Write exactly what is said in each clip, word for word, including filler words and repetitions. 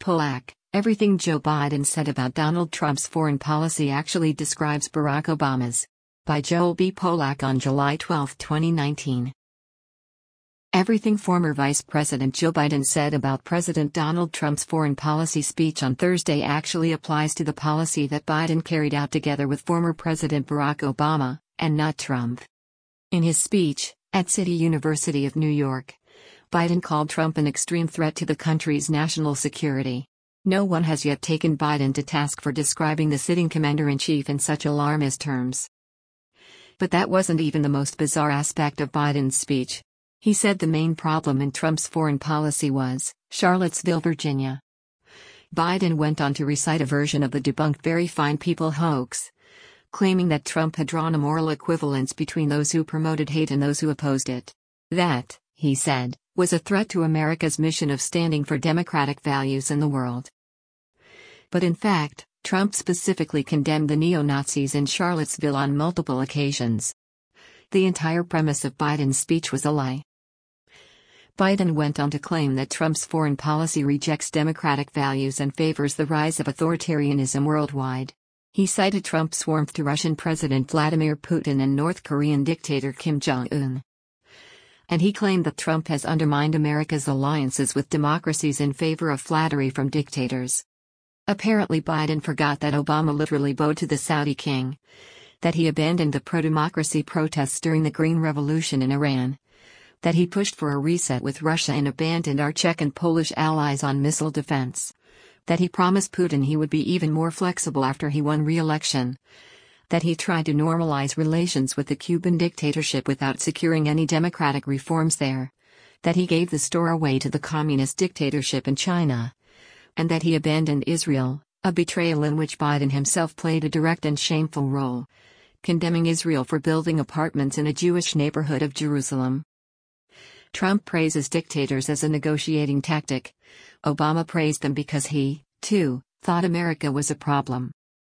Polak, everything Joe Biden said about Donald Trump's foreign policy actually describes Barack Obama's. By Joel B. Polak on July twelfth, twenty nineteen. Everything former Vice President Joe Biden said about President Donald Trump's foreign policy speech on Thursday actually applies to the policy that Biden carried out together with former President Barack Obama, and not Trump. In his speech, at City University of New York, Biden called Trump an extreme threat to the country's national security. No one has yet taken Biden to task for describing the sitting commander-in-chief in such alarmist terms. But that wasn't even the most bizarre aspect of Biden's speech. He said the main problem in Trump's foreign policy was Charlottesville, Virginia. Biden went on to recite a version of the debunked Very Fine People hoax, claiming that Trump had drawn a moral equivalence between those who promoted hate and those who opposed it. That, he said, was a threat to America's mission of standing for democratic values in the world. But in fact, Trump specifically condemned the neo-Nazis in Charlottesville on multiple occasions. The entire premise of Biden's speech was a lie. Biden went on to claim that Trump's foreign policy rejects democratic values and favors the rise of authoritarianism worldwide. He cited Trump's warmth to Russian President Vladimir Putin and North Korean dictator Kim Jong-un. And he claimed that Trump has undermined America's alliances with democracies in favor of flattery from dictators. Apparently Biden forgot that Obama literally bowed to the Saudi king, that he abandoned the pro-democracy protests during the Green Revolution in Iran, that he pushed for a reset with Russia and abandoned our Czech and Polish allies on missile defense, that he promised Putin he would be even more flexible after he won re-election, that he tried to normalize relations with the Cuban dictatorship without securing any democratic reforms there, that he gave the store away to the communist dictatorship in China, and that he abandoned Israel, a betrayal in which Biden himself played a direct and shameful role, condemning Israel for building apartments in a Jewish neighborhood of Jerusalem. Trump praises dictators as a negotiating tactic. Obama praised them because he, too, thought America was a problem.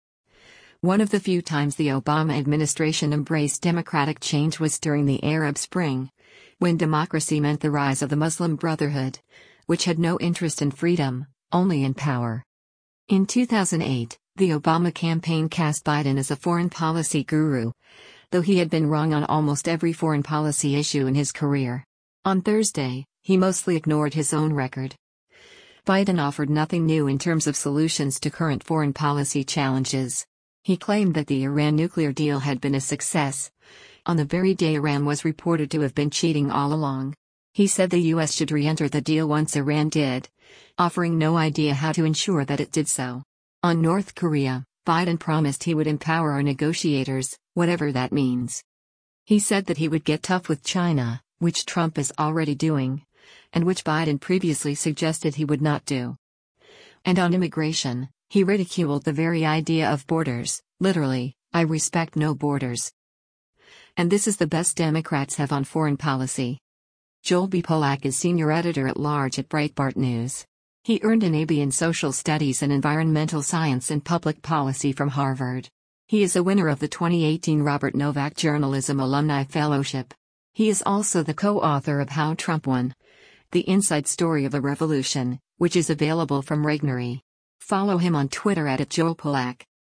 One of the few times the Obama administration embraced democratic change was during the Arab Spring, when democracy meant the rise of the Muslim Brotherhood, which had no interest in freedom, only in power. In two thousand eight, the Obama campaign cast Biden as a foreign policy guru, though he had been wrong on almost every foreign policy issue in his career. On Thursday, he mostly ignored his own record. Biden offered nothing new in terms of solutions to current foreign policy challenges. He claimed that the Iran nuclear deal had been a success, on the very day Iran was reported to have been cheating all along. He said the U S should re-enter the deal once Iran did, offering no idea how to ensure that it did so. On North Korea, Biden promised he would empower our negotiators, whatever that means. He said that he would get tough with China, which Trump is already doing, and which Biden previously suggested he would not do. And on immigration, he ridiculed the very idea of borders, literally, I respect no borders. And this is the best Democrats have on foreign policy. Joel B. Polak is senior editor-at-large at Breitbart News. He earned an A B in Social Studies and Environmental Science and Public Policy from Harvard. He is a winner of the twenty eighteen Robert Novak Journalism Alumni Fellowship. He is also the co-author of How Trump Won: The Inside Story of a Revolution, which is available from Regnery. Follow him on Twitter at Joel Polak.